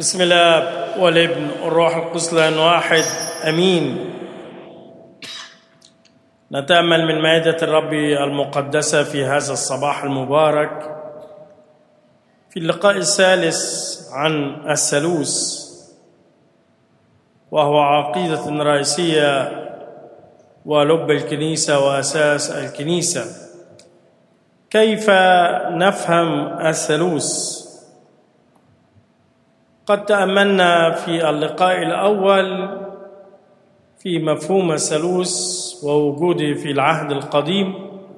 بسم الله والابن والروح القدس الآن واحد امين. نتأمل من مائدة الرب المقدسة في هذا الصباح المبارك في اللقاء الثالث عن الثالوث، وهو عقيدة رئيسية ولب الكنيسة وأساس الكنيسة. كيف نفهم الثالوث؟ قد تأملنا في اللقاء الأول في مفهوم الثالوث ووجوده في العهد القديم،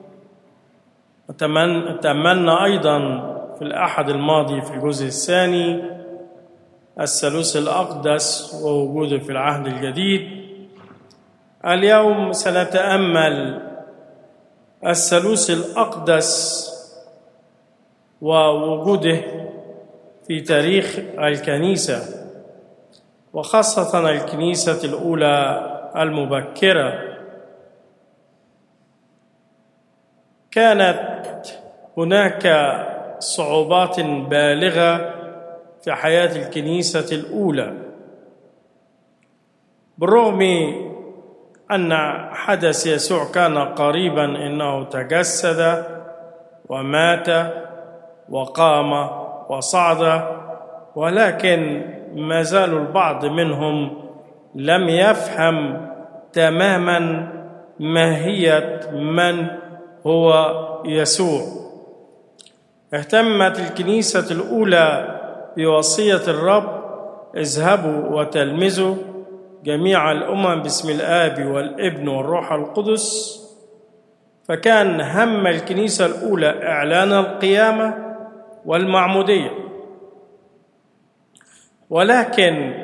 وتأملنا أيضا في الأحد الماضي في الجزء الثاني الثالوث الأقدس ووجوده في العهد الجديد. اليوم سنتأمل الثالوث الأقدس ووجوده في تاريخ الكنيسة، وخاصة الكنيسة الأولى المبكرة. كانت هناك صعوبات بالغة في حياة الكنيسة الأولى، بالرغم أن حدث يسوع كان قريبا، إنه تجسد ومات وقام وصعد، ولكن ما زال البعض منهم لم يفهم تماما ماهية من هو يسوع. اهتمت الكنيسة الأولى بوصية الرب: اذهبوا وتلمذوا جميع الأمم باسم الآب والابن والروح القدس. فكان هم الكنيسة الأولى إعلان القيامة والمعمودية، ولكن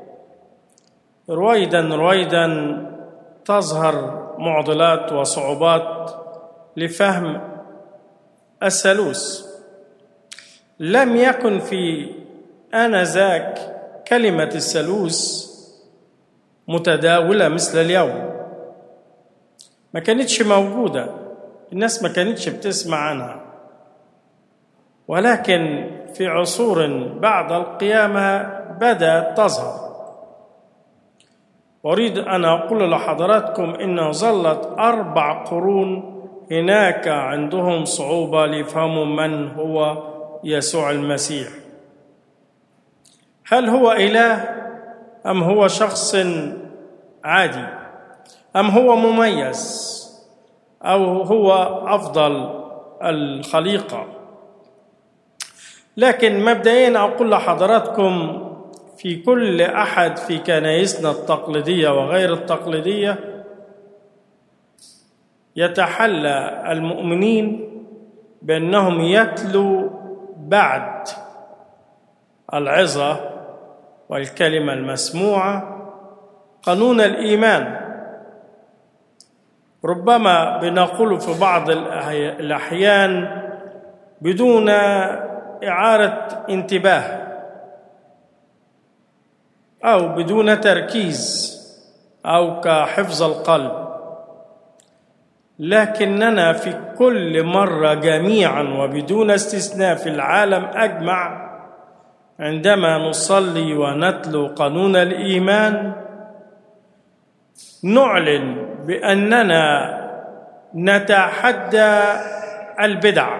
رويدا تظهر معضلات وصعوبات لفهم الثالوث. لم يكن في آنذاك كلمة الثالوث متداولة مثل اليوم، ما كانتش موجودة، الناس ما كانتش بتسمع عنها، ولكن في عصور بعد القيامة بدأت تظهر. أريد أن أقول لحضراتكم إن ظلت 4 قرون هناك عندهم صعوبة لفهم من هو يسوع المسيح. هل هو إله أم هو شخص عادي أم هو مميز أو هو أفضل الخليقة؟ لكن مبدئيا أقول لحضراتكم في كل أحد في كنائسنا التقليدية وغير التقليدية يتحلى المؤمنين بأنهم يتلوا بعد العظة والكلمة المسموعة قانون الإيمان. ربما بنقول في بعض الأحيان بدون إعارة انتباه أو بدون تركيز أو كحفظ القلب، لكننا في كل مرة جميعا وبدون استثناء في العالم أجمع عندما نصلي ونتلو قانون الإيمان نعلن بأننا نتحدى البدع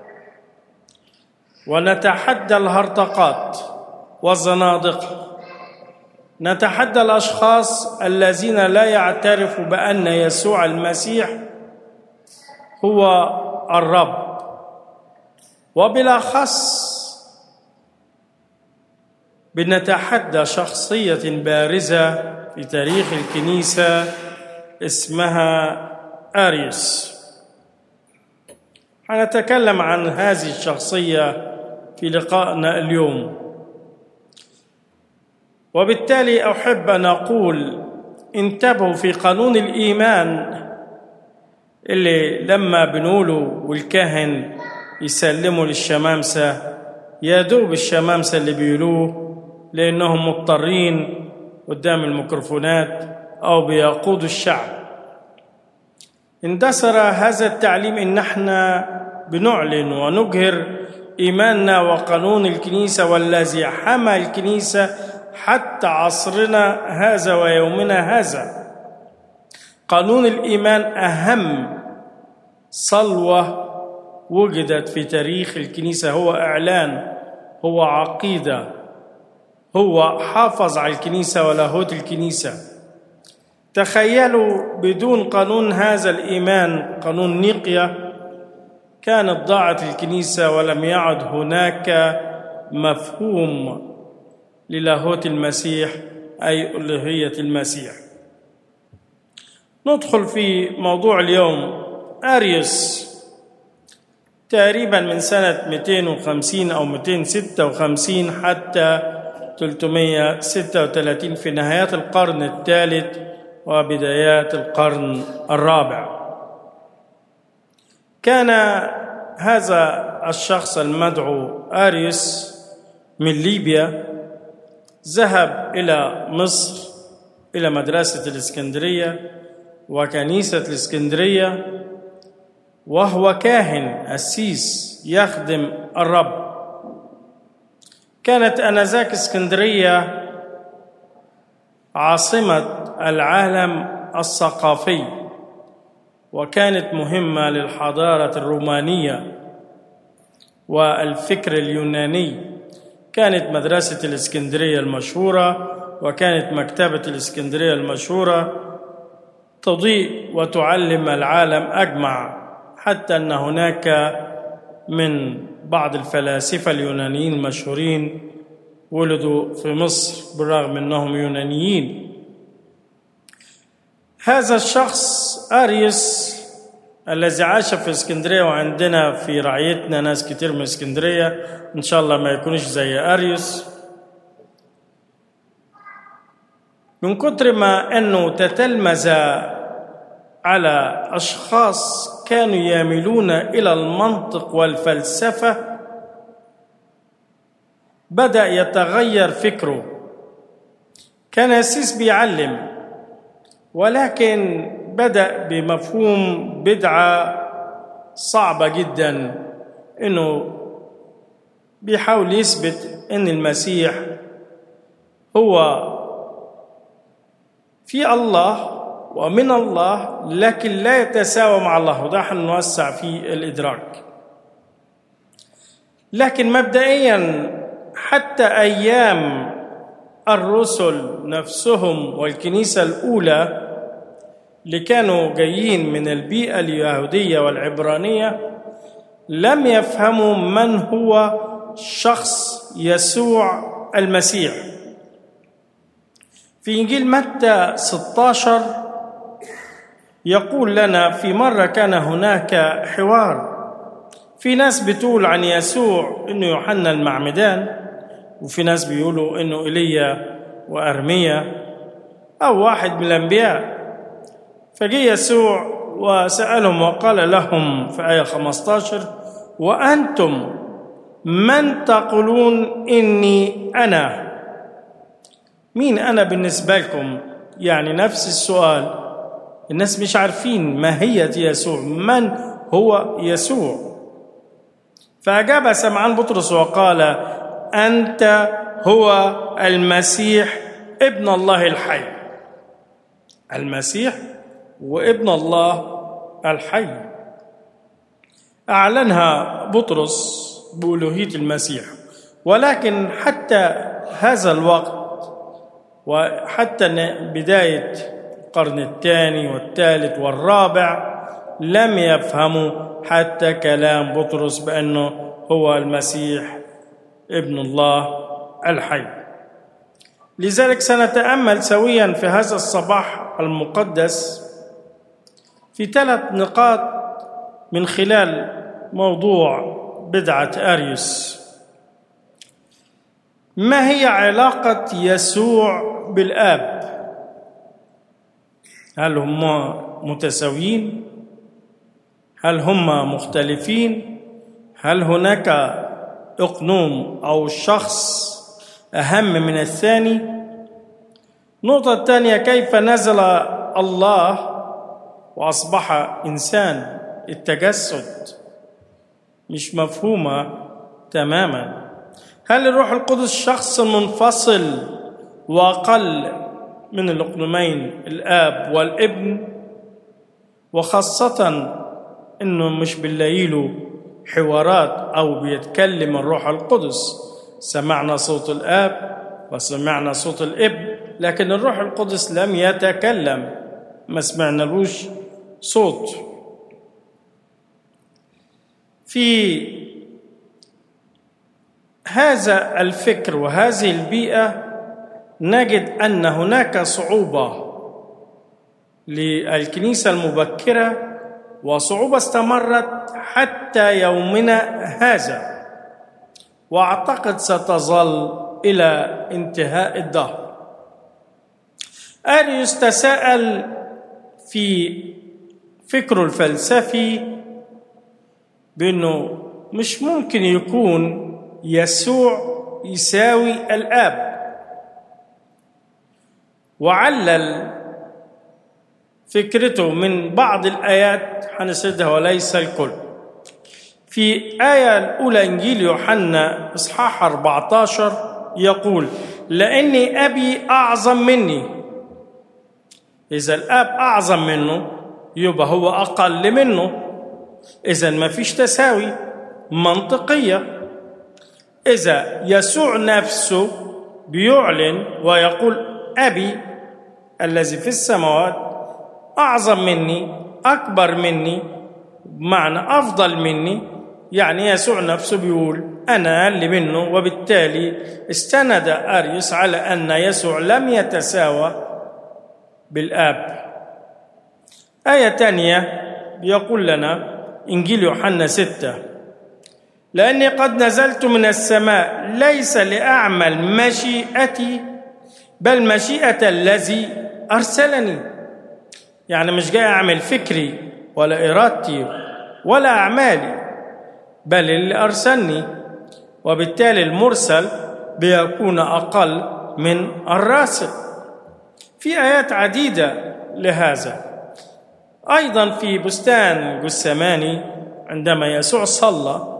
ونتحدى الهرطقات والزنادقة، نتحدى الأشخاص الذين لا يعترفوا بأن يسوع المسيح هو الرب، وبالأخص بنتحدى شخصية بارزة في تاريخ الكنيسة اسمها أريوس. هنتكلم عن هذه الشخصية في لقائنا اليوم، وبالتالي أحب أن أقول انتبهوا في قانون الإيمان اللي لما بنقوله والكاهن يسلموا للشمامسة يدوب الشمامسة اللي بيقولوه لأنهم مضطرين قدام الميكروفونات أو بيقودوا الشعب. اندثر هذا التعليم إن احنا بنعلن ونجهر إيماننا وقانون الكنيسة والذي حمى الكنيسة حتى عصرنا هذا ويومنا هذا. قانون الإيمان أهم صلوة وجدت في تاريخ الكنيسة، هو إعلان، هو عقيدة، هو حافظ على الكنيسة ولاهوت الكنيسة. تخيلوا بدون قانون هذا الإيمان، قانون نيقيا، كانت ضاعت الكنيسة ولم يعد هناك مفهوم للاهوت المسيح أي ألوهية المسيح. ندخل في موضوع اليوم. أريوس تقريبا من سنة 250 أو 256 حتى 336 في نهايات القرن الثالث وبدايات القرن الرابع. كان هذا الشخص المدعو أريوس من ليبيا، ذهب إلى مصر إلى مدرسة الإسكندرية وكنيسة الإسكندرية، وهو كاهن قسيس يخدم الرب. كانت آنذاك اسكندرية عاصمة العالم الثقافي، وكانت مهمة للحضارة الرومانية والفكر اليوناني. كانت مدرسة الإسكندرية المشهورة وكانت مكتبة الإسكندرية المشهورة تضيء وتعلم العالم أجمع، حتى أن هناك من بعض الفلاسفة اليونانيين المشهورين ولدوا في مصر بالرغم أنهم يونانيين. هذا الشخص أريوس الذي عاش في اسكندرية، وعندنا في رعيتنا ناس كتير من اسكندرية إن شاء الله ما يكونش زي أريوس، من كتر ما أنه تتلمذ على أشخاص كانوا يميلون إلى المنطق والفلسفة بدأ يتغير فكره. كان قسيس بيعلم، ولكن بدأ بمفهوم بدعة صعبة جدا، إنه بيحاول يثبت إن المسيح هو في الله ومن الله لكن لا يتساوى مع الله، وده حنوسع في الإدراك. لكن مبدئيا حتى أيام الرسل نفسهم والكنيسة الأولى اللي كانوا جايين من البيئة اليهودية والعبرانية لم يفهموا من هو شخص يسوع المسيح. في إنجيل متى 16 يقول لنا في مرة كان هناك حوار، في ناس بتقول عن يسوع إنه يوحنا المعمدان، وفي ناس بيقولوا إنه إيليا وأرميا أو واحد من الأنبياء. فجاء يسوع وسألهم وقال لهم في آية 15: وأنتم من تقولون إني أنا؟ مين أنا بالنسبة لكم؟ يعني نفس السؤال، الناس مش عارفين ماهية يسوع، من هو يسوع. فأجاب سمعان بطرس وقال: أنت هو المسيح ابن الله الحي. المسيح وابن الله الحي. أعلنها بطرس بألوهية المسيح، ولكن حتى هذا الوقت وحتى بداية القرن الثاني والثالث والرابع لم يفهموا حتى كلام بطرس بأنه هو المسيح ابن الله الحي. لذلك سنتأمل سويا في هذا الصباح المقدس في 3 نقاط من خلال موضوع بدعة أريوس. ما هي علاقة يسوع بالآب؟ هل هم متساويين؟ هل هم مختلفين؟ هل هناك أقنوم أو شخص أهم من الثاني؟ النقطة الثانية: كيف نزل الله وأصبح إنسان؟ التجسد مش مفهومة تماما. هل الروح القدس شخص منفصل وأقل من الأقنومين الآب والابن؟ وخاصة إنه مش بنلاقيله حوارات أو بيتكلم الروح القدس. سمعنا صوت الآب وسمعنا صوت الابن، لكن الروح القدس لم يتكلم، ما سمعنا لوش صوت. في هذا الفكر وهذه البيئة نجد أن هناك صعوبة للكنيسة المبكرة، وصعوبة استمرت حتى يومنا هذا، وأعتقد ستظل إلى انتهاء الدهر. أريوس تساءل في فكره الفلسفي بأنه مش ممكن يكون يسوع يساوي الآب، وعلل فكرته من بعض الآيات هنسردها وليس الكل. في آية الأولى إنجيل يوحنا إصحاح 14 يقول: لأني أبي أعظم مني. إذا الآب أعظم منه يبقى هو أقل منه، إذا ما فيش تساوي منطقية. إذا يسوع نفسه بيعلن ويقول أبي الذي في السماوات أعظم مني، أكبر مني، بمعنى أفضل مني، يعني يسوع نفسه بيقول أنا أقل منه، وبالتالي استند أريوس على أن يسوع لم يتساوى بالآب. آية تانية بيقول لنا إنجيل يوحنا 6: لأني قد نزلت من السماء ليس لأعمل مشيئتي بل مشيئة الذي أرسلني. يعني مش جاي أعمل فكري ولا إرادتي ولا أعمالي، بل اللي أرسلني، وبالتالي المرسل بيكون أقل من الراسل. في آيات عديدة لهذا. أيضا في بستان جثماني عندما يسوع صلى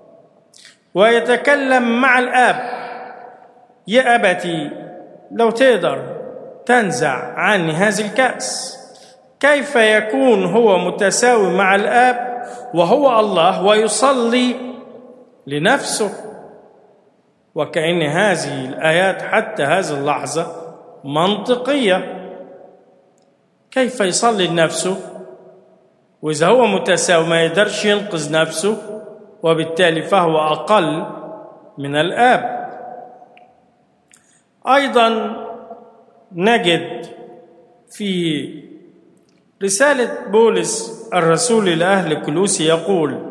ويتكلم مع الآب: يا أبتي لو تقدر تنزع عني هذه الكأس. كيف يكون هو متساوي مع الآب وهو الله ويصلي لنفسه؟ وكأن هذه الآيات حتى هذه اللحظة منطقية. كيف يصلي لنفسه وإذا هو متساوي ما يقدرش ينقذ نفسه، وبالتالي فهو أقل من الآب. أيضا نجد في رسالة بولس الرسول لأهل كولوسي يقول: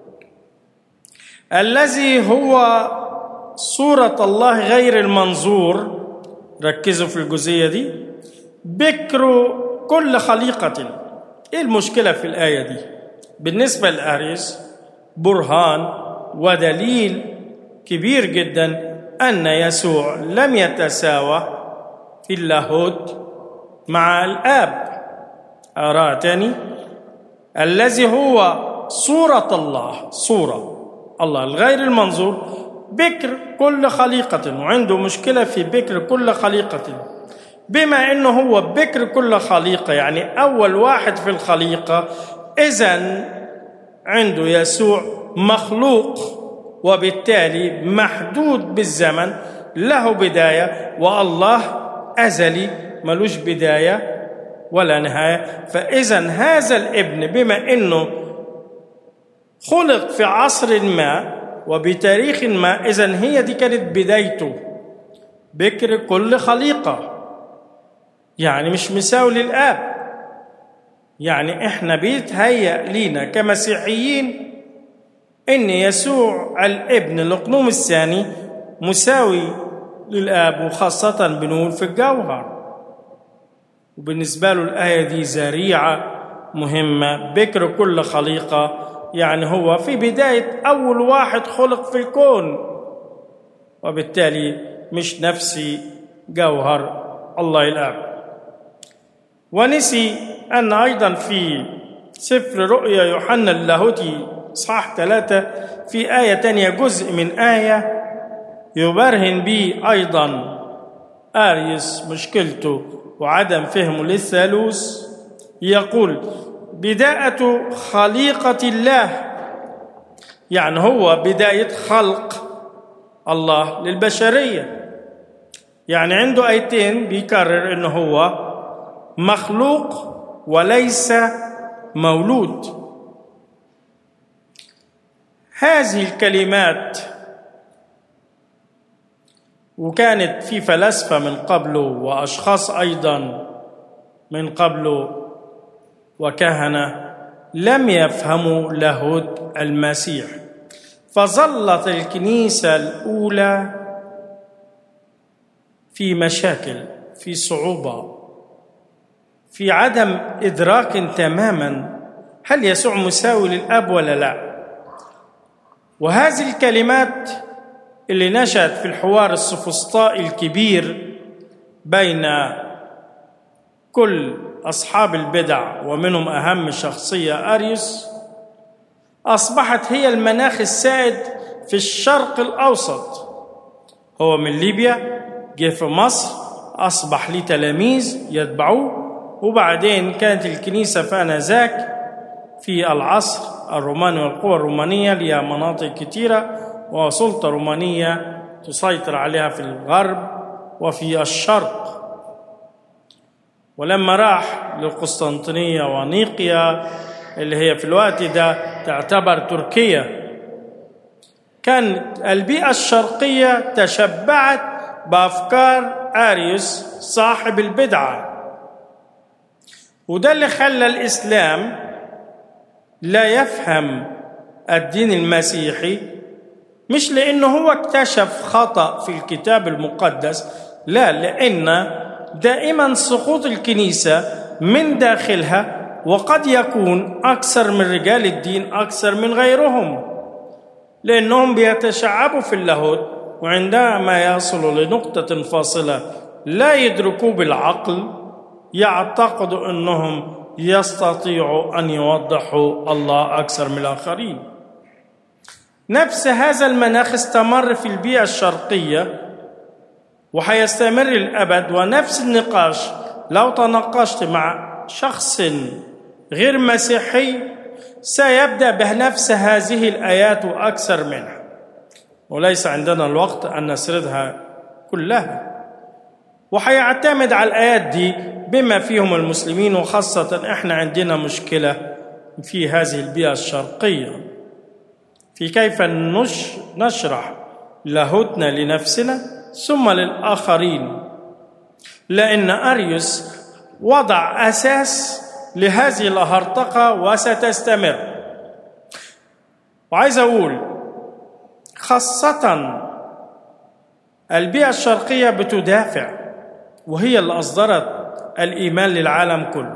الذي هو صورة الله غير المنظور، ركزوا في الجزئية دي، بكر كل خليقة. إيه المشكلة في الآية دي؟ بالنسبة لأريوس برهان ودليل كبير جدا أن يسوع لم يتساوى في اللاهوت مع الآب. أرى تاني: الذي هو صورة الله، صورة الله الغير المنظور، بكر كل خليقة. وعنده مشكلة في بكر كل خليقة، بما أنه هو بكر كل خليقة يعني أول واحد في الخليقة، إذن عنده يسوع مخلوق، وبالتالي محدود بالزمن، له بداية، والله أزلي ملوش بداية ولا نهاية. فإذن هذا الابن بما أنه خلق في عصر ما وبتاريخ ما، إذن هي دي كانت بدايته، بكر كل خليقة، يعني مش مساوي للآب. يعني إحنا بيتهيأ لينا كمسيحيين إن يسوع الابن الأقنوم الثاني مساوي للآب، وخاصة بنقول في الجوهر. وبالنسبة له الآية دي ذريعة مهمة، بكر كل خليقة، يعني هو في بداية أول واحد خلق في الكون، وبالتالي مش نفسي جوهر الله الآب. ونسي أن أيضا في سفر رؤيا يوحنا اللاهوتي إصحاح 3 في آية تانية، جزء من آية يبرهن به أيضا أريوس مشكلته وعدم فهمه للثالوث. يقول: بداية خليقة الله، يعني هو بداية خلق الله للبشرية. يعني عنده آيتين بيكرر إنه هو مخلوق وليس مولود. هذه الكلمات، وكانت في فلاسفة من قبله وأشخاص أيضا من قبله وكهنة لم يفهموا لاهوت المسيح، فظلت الكنيسة الأولى في مشاكل، في صعوبة، في عدم إدراك تماما هل يسوع مساوي للأب ولا لا. وهذه الكلمات اللي نشأت في الحوار السوفسطائي الكبير بين كل أصحاب البدع ومنهم أهم شخصية أريوس، أصبحت هي المناخ السائد في الشرق الأوسط. هو من ليبيا، جه في مصر، أصبح ليه تلاميذ يتبعوه، وبعدين كانت الكنيسة فآنذاك في العصر الروماني والقوى الرومانية لها مناطق كثيرة وسلطة رومانية تسيطر عليها في الغرب وفي الشرق. ولما راح للقسطنطينية ونيقيا اللي هي في الوقت ده تعتبر تركيا، كانت البيئة الشرقية تشبعت بأفكار أريوس صاحب البدعة، وده اللي خلى الإسلام لا يفهم الدين المسيحي، مش لأنه هو اكتشف خطأ في الكتاب المقدس، لا، لأن دائما سقوط الكنيسة من داخلها، وقد يكون أكثر من رجال الدين أكثر من غيرهم، لأنهم بيتشعبوا في اللاهوت، وعندما يصلوا لنقطة فاصلة لا يدركوا بالعقل يعتقدوا أنهم يستطيعوا أن يوضحوا الله أكثر من الآخرين. نفس هذا المناخ استمر في البيئة الشرقية وحيستمر الأبد، ونفس النقاش لو تناقشت مع شخص غير مسيحي سيبدأ بنفس هذه الآيات وأكثر منها، وليس عندنا الوقت أن نسردها كلها. وحيعتمد على الآيات دي بما فيهم المسلمين، وخاصة إحنا عندنا مشكلة في هذه البيئة الشرقية في كيف نشرح لاهوتنا لنفسنا ثم للآخرين، لأن أريوس وضع أساس لهذه الهرطقة وستستمر. وعايز أقول خاصة البيئة الشرقية بتدافع، وهي اللي أصدرت الإيمان للعالم كله،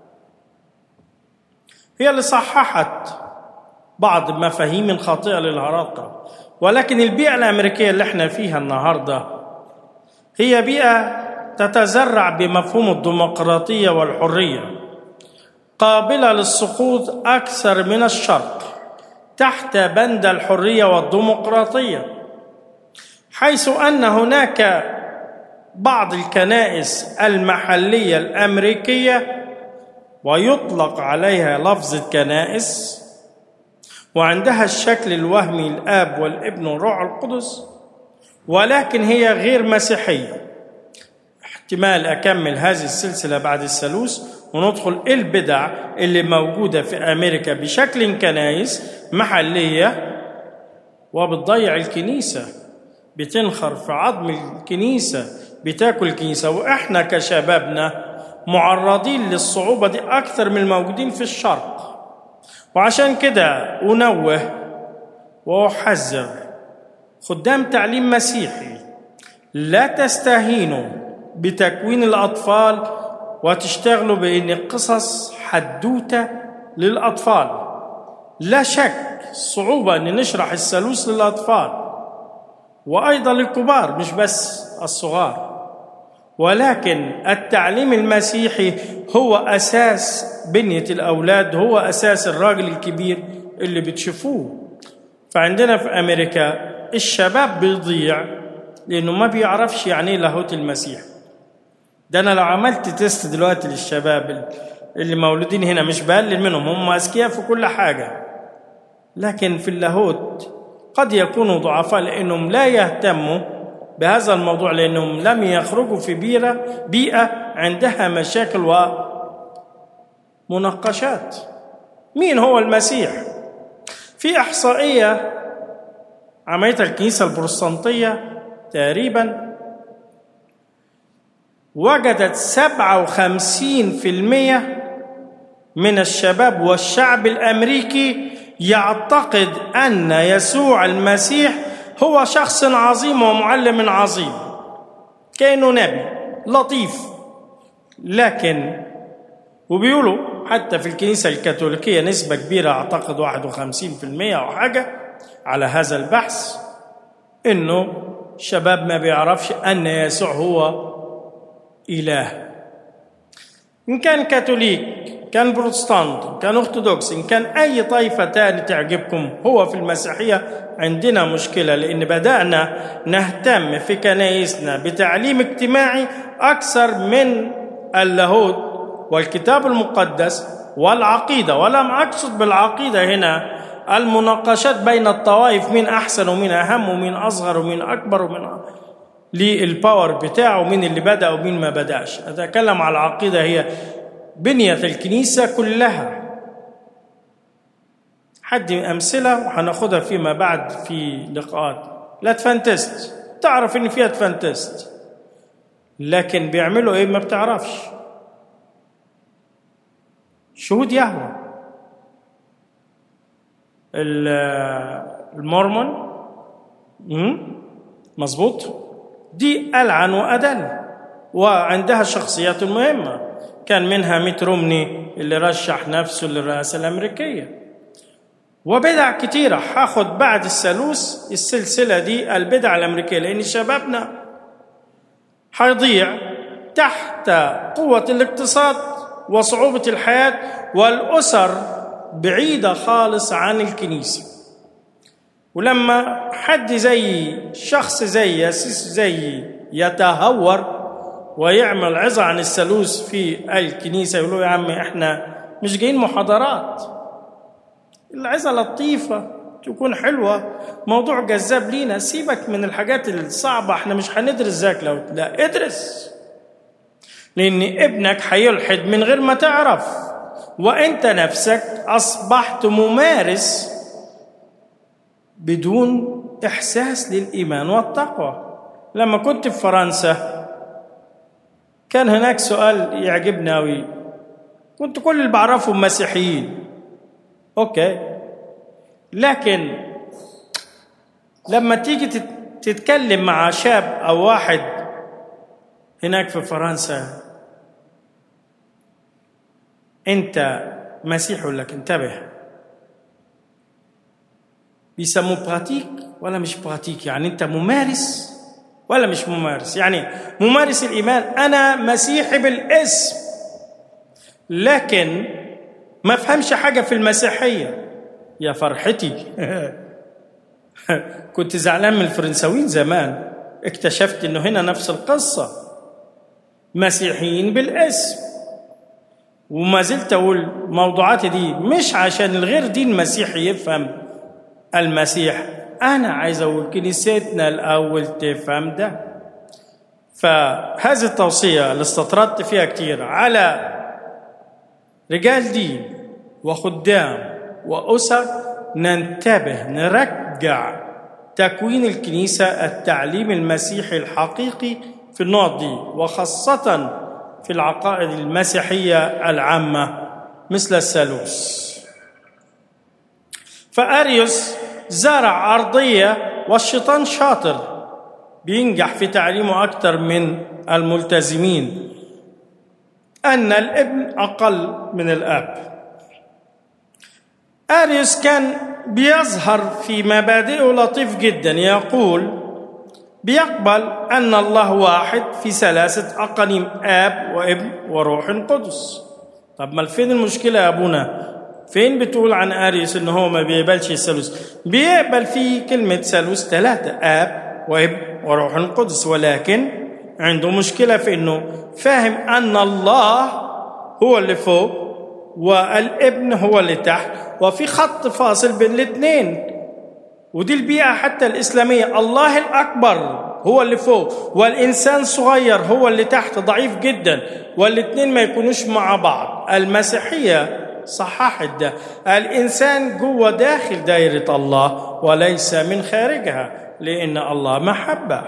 هي اللي صححت بعض مفاهيم خاطئة للهرطقة. ولكن البيئة الأمريكية اللي احنا فيها النهاردة هي بيئة تتزرع بمفهوم الديمقراطية والحرية، قابلة للسقوط أكثر من الشرق تحت بند الحرية والديمقراطية، حيث أن هناك بعض الكنائس المحلية الأمريكية ويطلق عليها لفظ كنائس، وعندها الشكل الوهمي الآب والابن والروح القدس، ولكن هي غير مسيحية. احتمال أكمل هذه السلسلة بعد الثالوث وندخل البدع اللي موجودة في أمريكا بشكل كنائس محلية وبتضيع الكنيسة، بتنخر في عظم الكنيسة، بتاكل الكنيسة. وإحنا كشبابنا معرضين للصعوبة دي أكثر من الموجودين في الشرق. وعشان كده أنوه وأحذر خدام تعليم مسيحي، لا تستهينوا بتكوين الأطفال وتشتغلوا بأن قصص حدوتة للأطفال. لا شك صعوبة أن نشرح الثالوث للأطفال وأيضا للكبار مش بس الصغار، ولكن التعليم المسيحي هو أساس بنية الأولاد، هو أساس الراجل الكبير اللي بتشوفوه. فعندنا في أمريكا الشباب بيضيع لأنه ما بيعرفش يعني لاهوت المسيح. ده أنا لو عملت تيست دلوقتي للشباب اللي مولودين هنا، مش بقلل منهم، هم أذكياء في كل حاجة، لكن في اللاهوت قد يكونوا ضعفاء لأنهم لا يهتموا بهذا الموضوع، لأنهم لم يخرجوا في بيئة عندها مشاكل ومناقشات. مين هو المسيح؟ في إحصائية عملتها الكنيسة البروتستانتية تقريبا، وجدت 57% من الشباب والشعب الأمريكي يعتقد أن يسوع المسيح هو شخص عظيم ومعلم عظيم، كأنه نبي لطيف. لكن وبيقولوا حتى في الكنيسة الكاثوليكية نسبة كبيرة، أعتقد 51% أو حاجة على هذا البحث، إنه الشباب ما بيعرفش أن يسوع هو إله. إن كان كاثوليك، كان بروتستانت، كان أرثوذكس، إن كان أي طائفة تاني تعجبكم، هو في المسيحية عندنا مشكلة، لأن بدأنا نهتم في كنائسنا بتعليم اجتماعي أكثر من اللاهوت والكتاب المقدس والعقيدة. ولم أقصد بالعقيدة هنا المناقشات بين الطوائف، مين أحسن ومين أهم ومين أصغر ومين أكبر ومين للباور بتاعه، ومين اللي بدأ ومين ما بدأش. أتكلم على العقيدة، هي بنية الكنيسة كلها. حد أمثلة وهناخدها فيما بعد في لقاءات. الأدفنتست، تعرف إن في أدفنتست، لكن بيعملوا إيه ما بتعرفش. شهود يهوه، المورمون، مظبوط، دي ألعن وأدل، وعندها شخصيات مهمة، كان منها ميت رومني اللي رشح نفسه للرئاسة الأمريكية. وبدع كتيرة. هاخد بعد الثالوث السلسلة دي البدع الأمريكية، لأن شبابنا هيضيع تحت قوة الاقتصاد وصعوبة الحياة، والأسر بعيدة خالص عن الكنيسة. ولما حد زي شخص زي ياسيس زي يتهور ويعمل عظة عن الثالوث في الكنيسة، يقولوا يا عم احنا مش جايين محاضرات، العظة لطيفة تكون حلوة، موضوع جذاب لينا، سيبك من الحاجات الصعبة، احنا مش هندرس ذاك. لو لا ادرس، لأن ابنك هيلحد من غير ما تعرف، وانت نفسك أصبحت ممارس بدون إحساس للإيمان والتقوى. لما كنت في فرنسا كان هناك سؤال يعجبني أوي، كنت كل اللي بعرفهم مسيحيين، أوكي، لكن لما تيجي تتكلم مع شاب أو واحد هناك في فرنسا، أنت مسيحي ولا لك؟ انتبه، بيسموه براتيك ولا مش براتيك، يعني أنت ممارس ولا مش ممارس. يعني ممارس الإيمان، أنا مسيحي بالاسم لكن ما فهمش حاجة في المسيحية. يا فرحتي كنت زعلان من الفرنساويين زمان، اكتشفت إنه هنا نفس القصة، مسيحيين بالاسم. وما زلت أقول موضوعاتي دي مش عشان الغير دين مسيحي يفهم المسيح، أنا عايز أقول كنيستنا الأول تفهم ده. فهذه التوصية اللي استطردت فيها كتير على رجال دين وخدام وأسر، ننتبه نرجع تكوين الكنيسة التعليم المسيحي الحقيقي في النقط دي، وخاصة في العقائد المسيحية العامة مثل الثالوث. فأريوس زرع أرضية، والشيطان شاطر بينجح في تعليمه أكثر من الملتزمين، أن الابن أقل من الأب. أريوس كان بيظهر في مبادئه لطيف جدا، يقول بيقبل أن الله واحد في ثلاثة أقانيم، آب وابن وروح قدس. طب ما فين المشكلة يا أبونا؟ فين بتقول عن أريوس إنه هو ما بيقبلش الثالوث؟ بيقبل في كلمة ثالوث 3، آب وابن وروح القدس، ولكن عنده مشكلة في إنه فاهم أن الله هو اللي فوق والابن هو اللي تحت، وفي خط فاصل بين الاثنين. ودي البيئة حتى الإسلامية، الله الأكبر هو اللي فوق والإنسان صغير هو اللي تحت ضعيف جدا، والاثنين ما يكونوش مع بعض. المسيحية صححت ده، الإنسان جوه داخل دائرة الله وليس من خارجها، لأن الله محبة.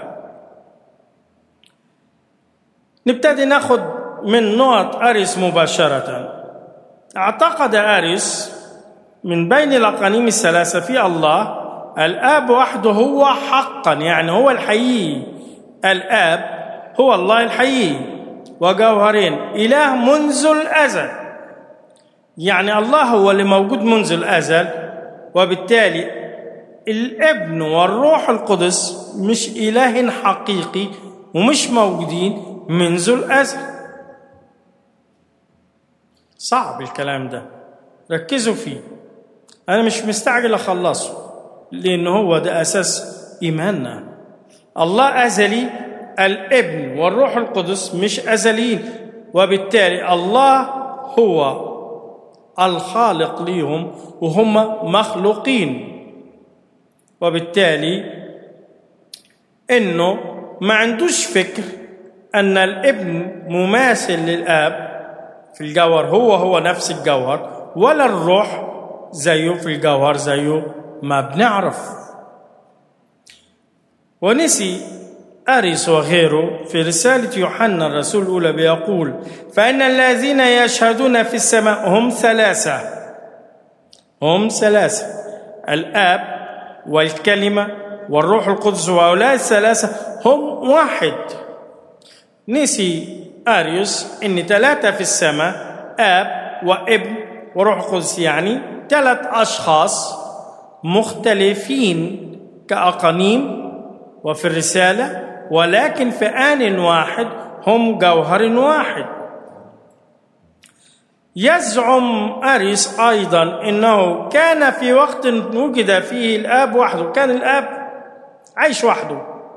نبتدي ناخد من نقط أريوس مباشرة. اعتقد أريوس من بين الأقانيم الثلاثة في الله الآب وحده هو حقا، يعني هو الحقيقي. الآب هو الله الحقيقي وجوهرين، إله منذ الأزل، يعني الله هو اللي موجود منذ الأزل، وبالتالي الابن والروح القدس مش إله حقيقي ومش موجودين منذ الأزل. صعب الكلام ده، ركزوا فيه، أنا مش مستعجل أخلصه لأنه هو ده أساس إيماننا. الله أزلي، الابن والروح القدس مش أزليين، وبالتالي الله هو الخالق ليهم وهم مخلوقين، وبالتالي إنه ما عندوش فكر أن الابن مماثل للآب في الجوهر، هو نفس الجوهر، ولا الروح زيه في الجوهر زيه ما بنعرف. ونسي أريوس وغيره في رسالة يوحنا الرسول الأولى بيقول: فإن الذين يشهدون في السماء هم ثلاثة، الآب والكلمة والروح القدس، وهؤلاء الثلاثة هم واحد. نسي أريوس إن 3 في السماء، آب وابن وروح القدس، يعني 3 أشخاص مختلفين كأقانيم وفي الرسالة، ولكن في آن واحد هم جوهر واحد. يزعم أريوس أيضا أنه كان في وقت وجد فيه الآب وحده، كان الآب عايش وحده،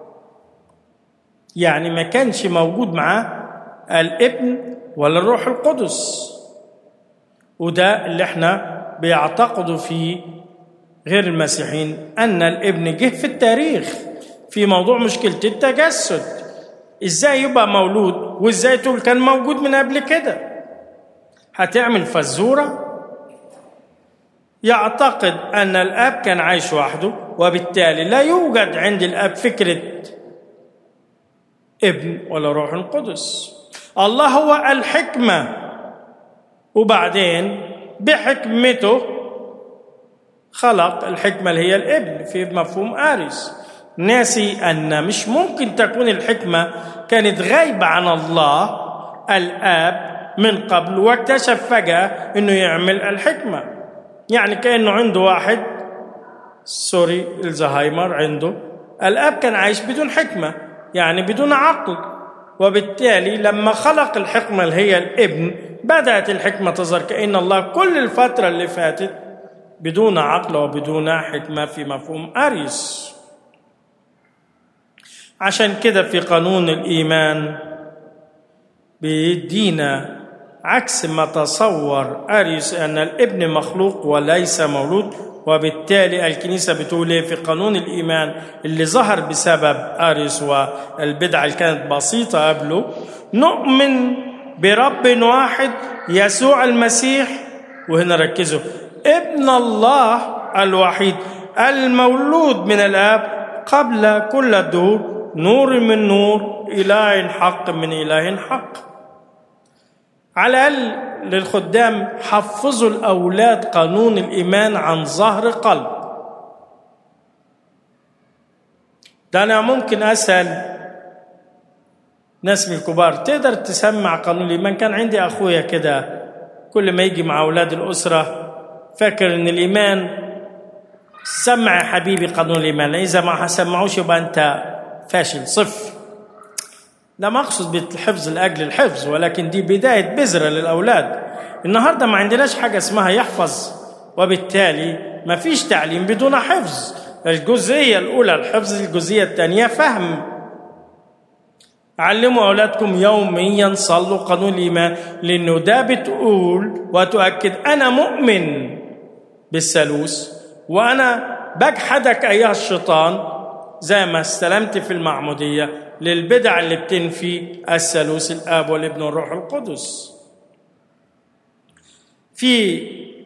يعني ما كانش موجود معاه الابن ولا الروح القدس. وده اللي احنا بيعتقدوا فيه غير المسيحيين، أن الابن جه في التاريخ في موضوع مشكلة التجسد. إزاي يبقى مولود وإزاي تقول كان موجود من قبل كده؟ هتعمل فزورة. يعتقد أن الآب كان عايش وحده، وبالتالي لا يوجد عند الآب فكرة ابن ولا روح القدس. الله هو الحكمة، وبعدين بحكمته خلق الحكمة اللي هي الابن في مفهوم أريوس. ناسي أن مش ممكن تكون الحكمة كانت غايبة عن الله الآب من قبل، واكتشف فجأة أنه يعمل الحكمة. يعني كأنه عنده واحد الزهايمر عنده الآب كان عايش بدون حكمة، يعني بدون عقل، وبالتالي لما خلق الحكمة اللي هي الابن بدأت الحكمة تظهر، كأن الله كل الفترة اللي فاتت بدون عقل وبدون حكمة في مفهوم أريوس. عشان كده في قانون الإيمان بيدينا عكس ما تصور أريوس أن الابن مخلوق وليس مولود. وبالتالي الكنيسة بتقول إيه في قانون الإيمان اللي ظهر بسبب أريوس والبدعة اللي كانت بسيطة قبله؟ نؤمن برب واحد يسوع المسيح، وهنا ركزوا، ابن الله الوحيد المولود من الآب قبل كل الدهور، نور من نور، إله حق من إله حق. على الأقل للخدام حفظوا الأولاد قانون الإيمان عن ظهر قلب. ده أنا ممكن أسأل ناس من الكبار تقدر تسمع قانون الإيمان؟ كان عندي أخويا كده كل ما يجي مع أولاد الأسرة فاكر إن الإيمان سمع يا حبيبي قانون الإيمان، إذا ما سمعوش يبقى أنت فاشل صفر. لا ما أقصد بالحفظ لأجل الحفظ، ولكن دي بداية بذرة للأولاد. النهاردة ما عندناش حاجة اسمها يحفظ وبالتالي ما فيش تعليم بدون حفظ. الجزئية الأولى الحفظ، الجزئية الثانية فهم. علموا أولادكم يوميا صلوا قانون الإيمان، لأنه ده بتقول وتؤكد أنا مؤمن بالثالوث، وأنا بجحدك أيها الشيطان زي ما استلمت في المعمودية للبدع اللي بتنفي الثالوث الآب والابن والروح القدس. في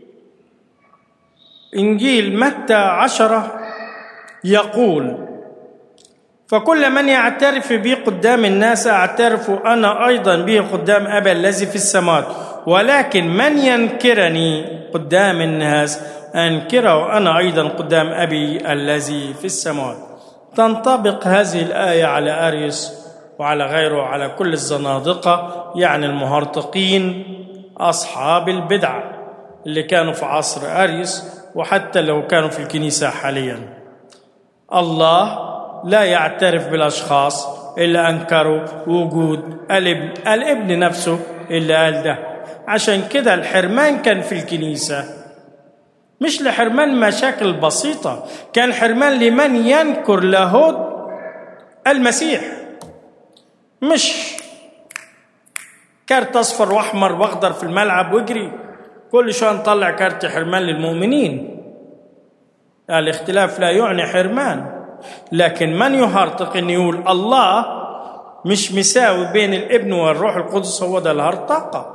إنجيل متى 10 يقول: فكل من يعترف بي قدام الناس أعترف أنا أيضا به قدام أبي الذي في السماوات، ولكن من ينكرني قدام الناس أنكره أنا أيضا قدام أبي الذي في السماوات. تنطبق هذه الآية على أريوس وعلى غيره، على كل الزنادقة، يعني المهرطقين أصحاب البدع اللي كانوا في عصر أريوس، وحتى لو كانوا في الكنيسة حاليا. الله لا يعترف بالأشخاص إلا أنكروا وجود الابن نفسه اللي قال ده. عشان كده الحرمان كان في الكنيسة مش لحرمان مشاكل بسيطة، كان حرمان لمن ينكر لاهوت المسيح، مش كارت أصفر وأحمر وأخضر في الملعب واجري كل شوية نطلع كارت حرمان للمؤمنين. الاختلاف لا يعني حرمان، لكن من يهرطق إن يقول الله مش مساوي بين الابن والروح القدس هو ده الهرطقة.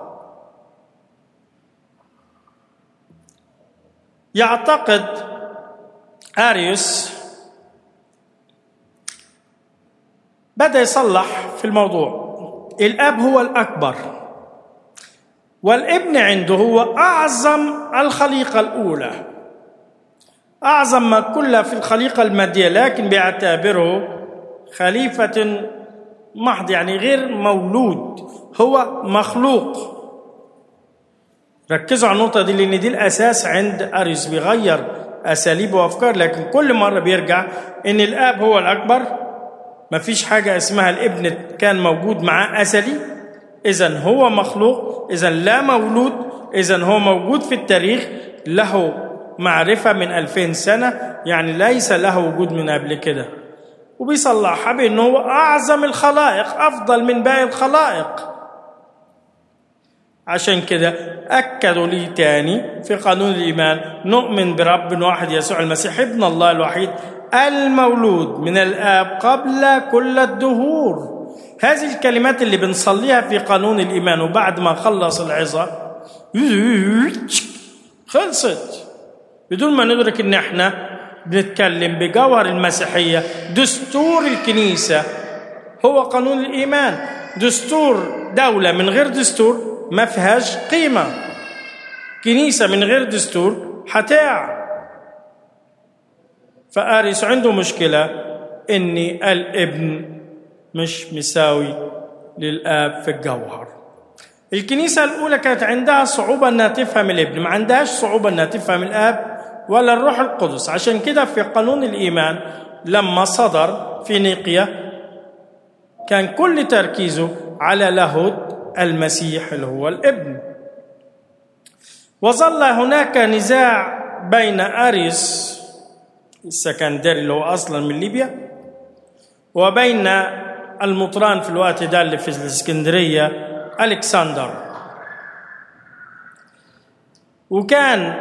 يعتقد أريوس بدأ يصلح في الموضوع، الأب هو الأكبر والابن عنده هو أعظم الخليقة الأولى، أعظم ما كلها في الخليقة المادية، لكن بيعتبره خليفة محض، يعني غير مولود، هو مخلوق. ركزوا على النقطة دي لأن دي الأساس عند أريوس، بيغير أساليب وأفكار، لكن كل مرة بيرجع إن الآب هو الأكبر، ما فيش حاجة اسمها الابن كان موجود معاه أزلي، إذن هو مخلوق، إذن لا مولود، إذن هو موجود في التاريخ، له معرفة من 2000 سنة، يعني ليس له وجود من قبل كده. وبيصلحها بأنه هو أعظم الخلائق، أفضل من باقي الخلائق. عشان كده أكدوا لي تاني في قانون الإيمان: نؤمن برب واحد يسوع المسيح ابن الله الوحيد المولود من الآب قبل كل الدهور. هذه الكلمات اللي بنصليها في قانون الإيمان، وبعد ما خلص العظة خلصت، بدون ما ندرك إن احنا بنتكلم بجوهر المسيحية. دستور الكنيسة هو قانون الإيمان. دستور دولة من غير دستور ما فيهاش قيمة، كنيسة من غير دستور هتقع. فأريوس عنده مشكلة إن الابن مش مساوي للآب في الجوهر. الكنيسة الأولى كانت عندها صعوبة أنها تفهم الابن، ما عندهاش صعوبة أنها تفهم الآب ولا الروح القدس. عشان كده في قانون الإيمان لما صدر في نيقيا كان كل تركيزه على لاهوت المسيح اللي هو الابن. وظل هناك نزاع بين أريوس السكندري اللي هو أصلا من ليبيا وبين المطران في الوقت ده اللي في الإسكندرية ألكسندر، وكان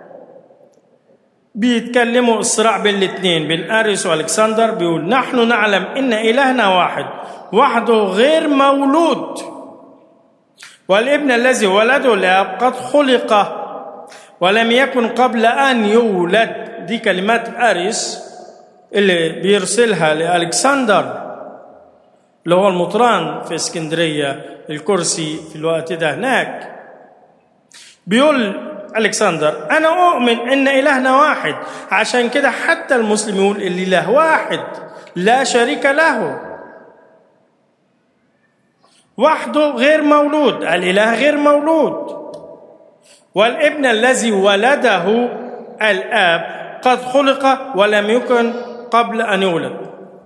بيتكلموا الصراع بين الاثنين، بين أريوس وألكسندر. بيقول: نحن نعلم إن إلهنا واحد وحده غير مولود، والابن الذي ولده الآب قد خلق ولم يكن قبل أن يولد. دي كلمات أريوس اللي بيرسلها لألكسندر اللي هو المطران في اسكندرية، الكرسي في الوقت ده هناك. بيقول ألكسندر: أنا أؤمن إن إلهنا واحد، عشان كده حتى المسلم يقول الإله واحد لا شريك له، وحده غير مولود، الإله غير مولود، والابن الذي ولده الآب قد خلق ولم يكن قبل أن يولد.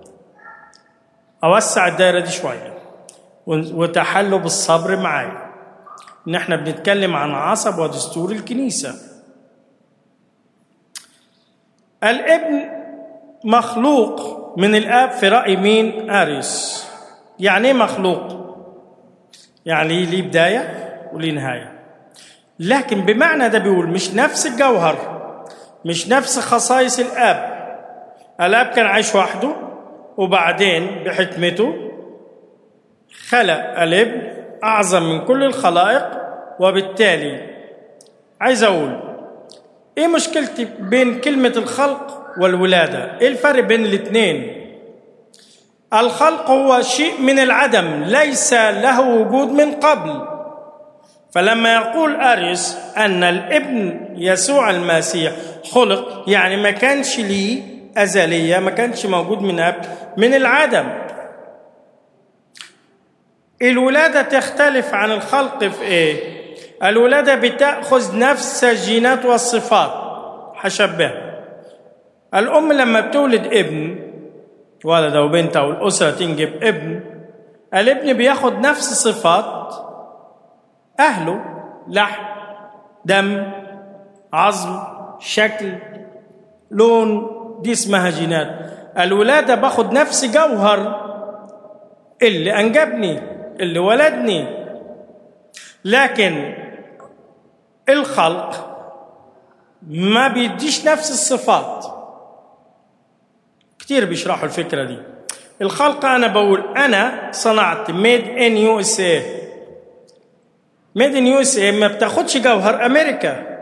أوسع الدائرة دي شوية وتحلوا بالصبر معايا، إن احنا بنتكلم عن عصب ودستور الكنيسة. الابن مخلوق من الآب في رأي مين؟ أريوس. يعني إيه مخلوق؟ يعني ليه بداية وليه نهاية، لكن بمعنى ده بيقول مش نفس الجوهر، مش نفس خصائص الآب. الآب كان عايش وحده، وبعدين بحكمته خلق الابن أعظم من كل الخلائق. وبالتالي عايز أقول إيه مشكلتي بين كلمة الخلق والولادة؟ إيه الفرق بين الاثنين؟ الخلق هو شيء من العدم ليس له وجود من قبل. فلما يقول أريوس أن الابن يسوع المسيح خلق، يعني ما كانش ليه أزلية، ما كانش موجود من العدم. الولادة تختلف عن الخلق في إيه؟ الولادة بتأخذ نفس الجينات والصفات. هشبه الأم لما بتولد ابن، ولد أو بنت أو الأسرة تنجب ابن، الابن بياخد نفس صفات أهله، لحم، دم، عظم، شكل، لون، دي اسمها جينات. الولادة باخد نفس جوهر اللي أنجبني، اللي ولدني، لكن الخلق ما بيديش نفس الصفات. كتير بيشرحوا الفكرة دي. الخلق أنا بقول أنا صنعت made in USA. made in USA ما بتاخدش جوهر أمريكا.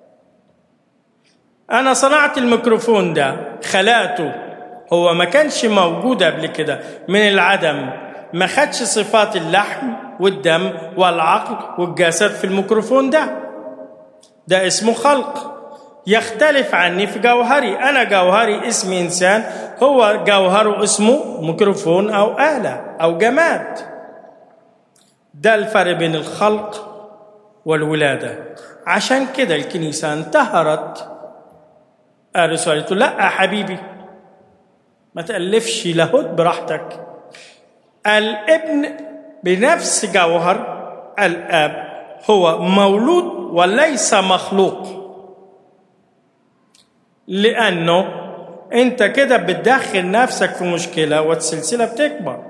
أنا صنعت الميكروفون ده، خلقته، هو ما كانش موجود قبل كده من العدم، ما خدش صفات اللحم والدم والعقل والجسد في الميكروفون ده اسمه خلق. يختلف عني في جوهري. أنا جوهري اسم إنسان، هو جوهره اسمه ميكروفون أو آلة أو جماد. ده الفرق بين الخلق والولادة. عشان كده الكنيسة انتهرت أريوس وقالت له لا يا حبيبي، ما تألفش لاهوت براحتك. الابن بنفس جوهر الآب هو مولود وليس مخلوق، لأنه أنت كده بتدخل نفسك في مشكلة والسلسلة بتكبر.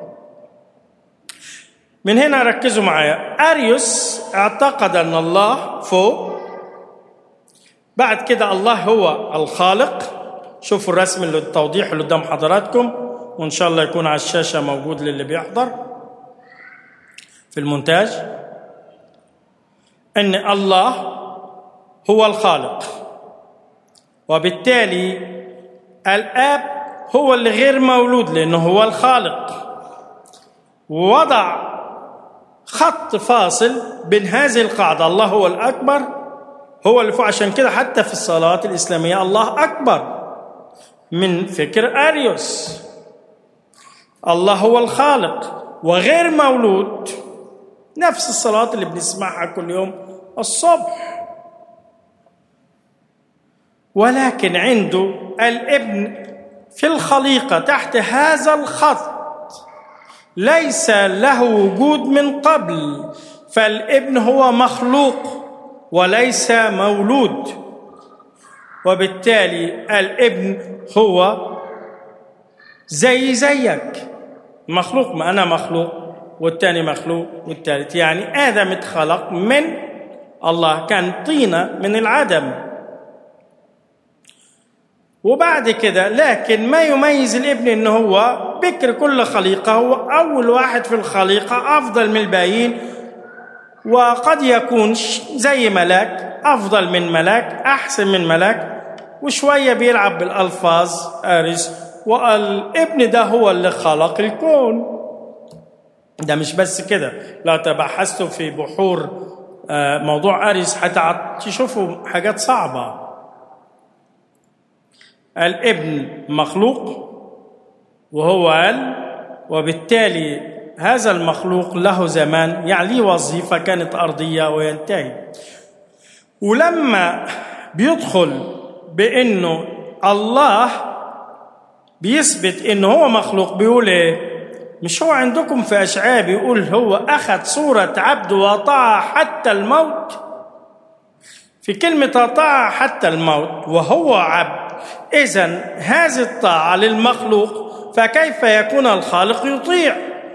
من هنا ركزوا معايا. أريوس اعتقد أن الله فوق، بعد كده الله هو الخالق. شوفوا الرسم اللي التوضيح اللي قدام حضراتكم، وإن شاء الله يكون على الشاشة موجود للي بيحضر في المونتاج، أن الله هو الخالق، وبالتالي الآب هو اللي غير مولود لأنه هو الخالق. ووضع خط فاصل بين هذه القاعدة، الله هو الأكبر، هو اللي فوق. عشان كده حتى في الصلاة الإسلامية الله أكبر من فكر أريوس. الله هو الخالق وغير مولود، نفس الصلاة اللي بنسمعها كل يوم الصبح. ولكن عنده الابن في الخليقة تحت هذا الخط ليس له وجود من قبل، فالابن هو مخلوق وليس مولود. وبالتالي الابن هو زيك مخلوق، ما أنا مخلوق والتاني مخلوق والتالت. يعني آدم اتخلق من الله، كان طينة من العدم. وبعد كده لكن ما يميز الابن انه هو بكر كل خليقة، هو أول واحد في الخليقة، أفضل من الباقيين، وقد يكون زي ملاك، أفضل من ملاك، أحسن من ملاك، وشوية بيلعب بالألفاظ أريوس. والابن ده هو اللي خلق الكون. ده مش بس كده، لو تبحثتوا في بحور موضوع أريوس هتشوفوا حاجات صعبة. الابن مخلوق وهو قال، وبالتالي هذا المخلوق له زمان، يعني ليه وظيفة كانت أرضية وينتهي. ولما بيدخل بأنه الله بيثبت أنه هو مخلوق، بيقول إيه؟ مش هو عندكم في أشعياء بيقول هو أخذ صورة عبد وأطاع حتى الموت؟ في كلمة أطاع حتى الموت وهو عبد، إذن هذه الطاعة للمخلوق، فكيف يكون الخالق يطيع؟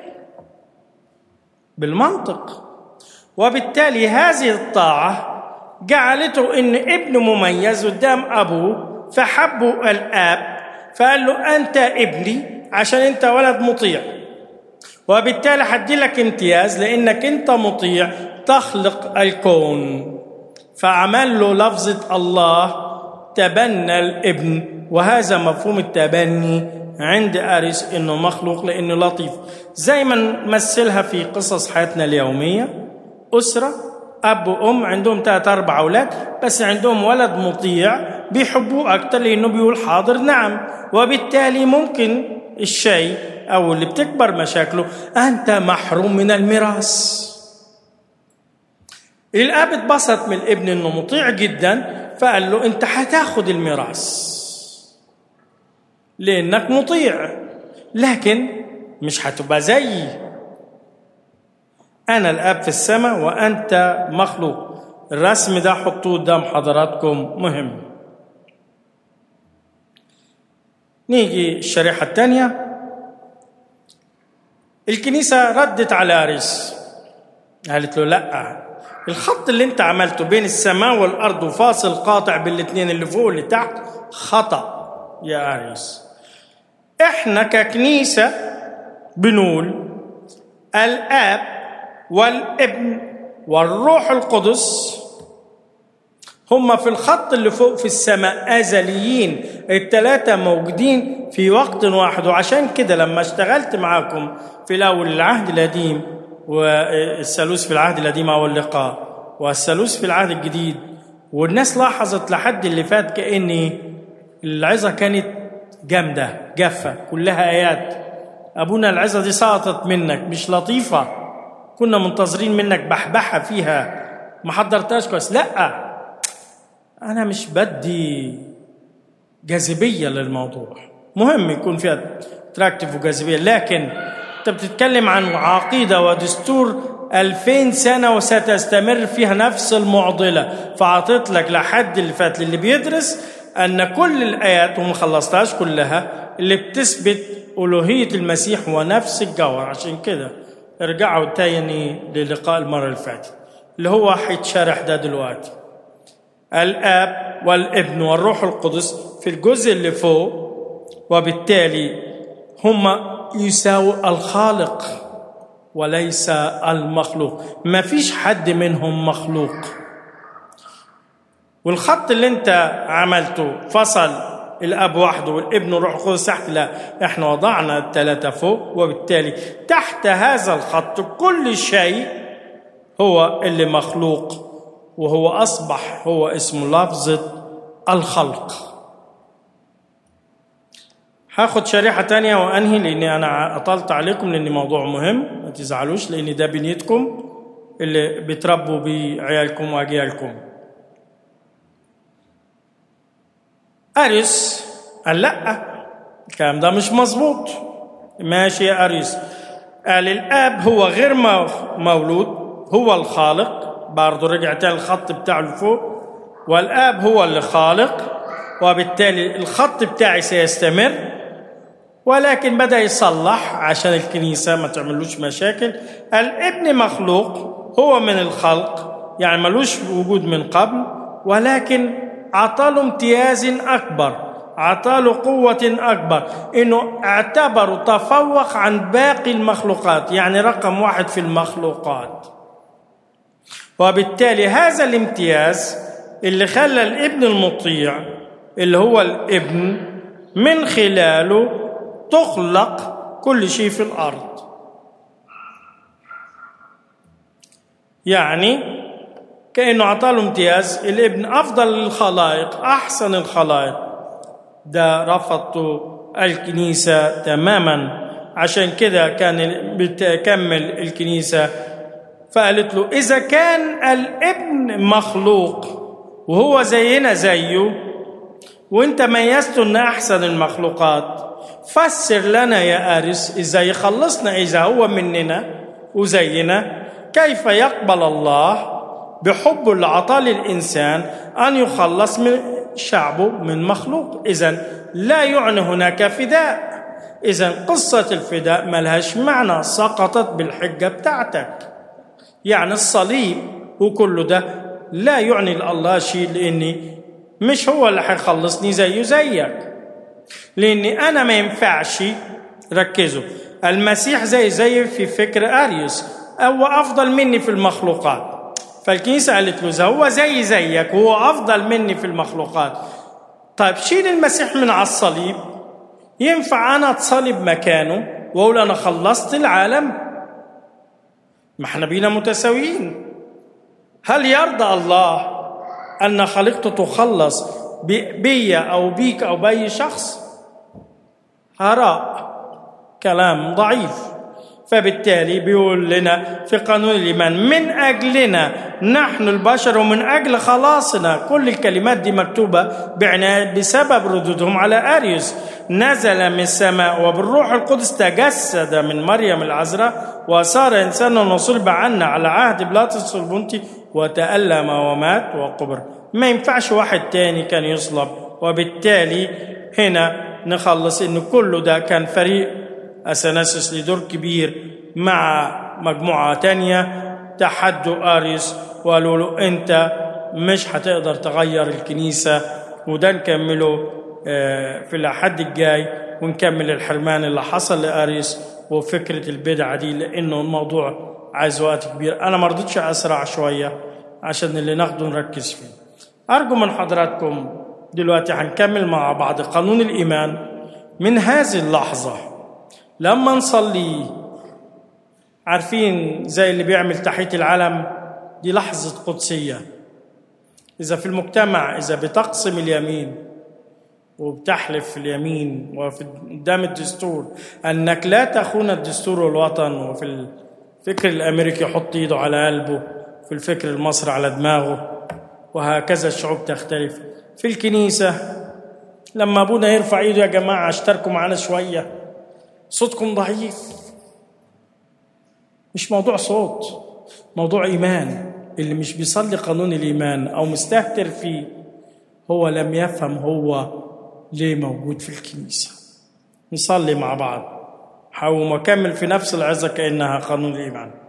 بالمنطق. وبالتالي هذه الطاعة جعلته إن ابن مميز قدام أبوه، فحبه الآب فقال له أنت ابني عشان أنت ولد مطيع، وبالتالي هدي لك امتياز لأنك أنت مطيع تخلق الكون. فعمل له لفظة الله تبنى الابن، وهذا مفهوم التبني عند أريوس إنه مخلوق لأنه لطيف. زي ما نمثلها في قصص حياتنا اليومية، أسرة أب وأم عندهم 3-4 أولاد، بس عندهم ولد مطيع بيحبوه أكتر لأنه بيقول حاضر نعم، وبالتالي ممكن الشيء أو اللي بتكبر مشاكله أنت محروم من الميراث. الأب اتبسط من الابن إنه مطيع جدا، فقال له أنت هتاخد الميراث لأنك مطيع، لكن مش هتبقى زيي، أنا الأب في السماء وأنت مخلوق. الرسم ده حطوه قدام حضراتكم، مهم. نيجي الشريحة الثانية. الكنيسة ردت على أريوس، قالت له لا، الخط اللي انت عملته بين السماء والأرض وفاصل قاطع بالاثنين اللي فوق واللي تحت خطأ يا أريوس. احنا ككنيسة بنقول الآب والابن والروح القدس هم في الخط اللي فوق في السماء أزليين، الثلاثة موجودين في وقت واحد. وعشان كده لما اشتغلت معاكم في الأول العهد القديم والثالوث في العهد القديم أو اللقاء والثالوث في العهد الجديد، والناس لاحظت لحد اللي فات كأن العظة كانت جامدة جافة كلها آيات. أبونا العظة دي سقطت منك، مش لطيفة، كنا منتظرين منك بحبحة فيها، ما حضرتهاش كويس. لا، أنا مش بدي جاذبية للموضوع، مهم يكون فيها تراكتيف وجاذبية، لكن أنت بتتكلم عن عقيدة ودستور 2000 سنة وستستمر فيها نفس المعضلة. فعطيت لك لحد اللي فات للي بيدرس أن كل الآيات وما خلصتهاش كلها اللي بتثبت ألوهية المسيح ونفس الجوهر. عشان كده ارجعوا تاني للقاء المرة اللي فاتت اللي هو هيتشرح ده دلوقتي. الآب والابن والروح القدس في الجزء اللي فوق، وبالتالي هم يساوي الخالق وليس المخلوق، ما فيش حد منهم مخلوق. والخط اللي انت عملته فصل الاب وحده والابن والروح القدس تحت، لا، احنا وضعنا الثلاثه فوق، وبالتالي تحت هذا الخط كل شيء هو اللي مخلوق، وهو اصبح هو اسمه لفظة الخلق. هاخد شريحة تانية وانهي لاني انا اطلت عليكم، لان موضوع مهم، ما تزعلوش، لان ده بنيتكم اللي بتربوا بعيالكم واجيالكم. أريوس قال لا، الكلام ده مش مظبوط. ماشي يا أريوس، قال الآب هو غير مولود، هو الخالق، برضو رجع تاني الخط بتاعه لفوق، والآب هو اللي خالق، وبالتالي الخط بتاعي سيستمر. ولكن بدأ يصلح عشان الكنيسة ما تعملوش مشاكل. الابن مخلوق، هو من الخلق، يعني ملوش وجود من قبل، ولكن عطاله امتياز أكبر، عطاله قوة أكبر، إنه اعتبره تفوق عن باقي المخلوقات، يعني رقم 1 في المخلوقات. وبالتالي هذا الامتياز اللي خلى الابن المطيع اللي هو الابن من خلاله تخلق كل شيء في الأرض. يعني كأنه عطاله امتياز، الابن أفضل الخلائق، أحسن الخلائق. ده رفضته الكنيسة تماما. عشان كده كان بتكمل الكنيسة فقالت له إذا كان الابن مخلوق وهو زينا زيه، وانت ميزته إنه أحسن المخلوقات، فسر لنا يا أريوس إذا يخلصنا، إذا هو مننا وزينا، كيف يقبل الله بحب العطاء للإنسان أن يخلص شعبه من مخلوق. إذن لا يعني هناك فداء. إذن قصة الفداء ما لهاش معنى، سقطت بالحجة بتاعتك. يعني الصليب وكل ده لا يعني لله شيء، لأني مش هو اللي هيخلصني زيه زيك، لأني أنا ما ينفعش. ركزوا، المسيح زي في فكر أريوس، هو أفضل مني في المخلوقات. فالكنيسة قالت له إذا هو زيك هو أفضل مني في المخلوقات، طيب شيل المسيح من على الصليب، ينفع أنا أتصلب مكانه وأقول أنا خلصت العالم؟ ما احنا بينا متساويين. هل يرضى الله أن خليقته تخلص بي أو بيك أو بأي شخص؟ هراء، كلام ضعيف. فبالتالي بيقول لنا في قانون الإيمان من أجلنا نحن البشر ومن أجل خلاصنا. كل الكلمات دي مكتوبة بعناية بسبب ردودهم على أريوس. نزل من السماء وبالروح القدس تجسد من مريم العذراء وصار إنسانا وصلب عنا على عهد بيلاطس البنطي وتألم ومات وقبر. ما ينفعش واحد تاني كان يصلب. وبالتالي هنا نخلص إن كله ده كان فريق أثناسيوس لدور كبير مع مجموعة تانية تحدوا أريوس وقالوا له أنت مش هتقدر تغير الكنيسة. وده نكمله في الأحد الجاي، ونكمل الحرمان اللي حصل لأريوس وفكرة البدعة دي، لأنه الموضوع عايز وقت كبير. أنا ما رضيتش أسرع شوية عشان اللي ناخده نركز فيه. أرجو من حضراتكم دلوقتي هنكمل مع بعض قانون الإيمان من هذه اللحظة. لما نصلي عارفين زي اللي بيعمل تحية العلم، دي لحظة قدسية. إذا في المجتمع إذا بتقسم اليمين وبتحلف في اليمين قدام الدستور أنك لا تخون الدستور والوطن، وفي الفكر الأمريكي يحط إيده على قلبه، في الفكر المصري على دماغه، وهكذا الشعوب تختلف. في الكنيسة لما أبونا يرفع إيده يا جماعة اشتركوا معنا شوية، صوتكم ضعيف. مش موضوع صوت، موضوع إيمان. اللي مش بيصلي قانون الإيمان أو مستهتر فيه هو لم يفهم هو ليه موجود في الكنيسة. نصلي مع بعض، حاول مكمل في نفس العظة كأنها قانون الإيمان.